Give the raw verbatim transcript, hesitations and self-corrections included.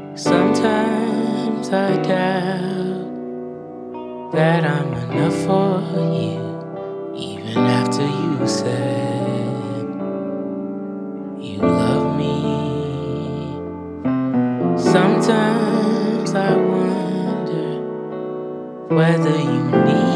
Sometimes I doubt that I'm enough for you, even after you said you love me. Sometimes I wonder whether you need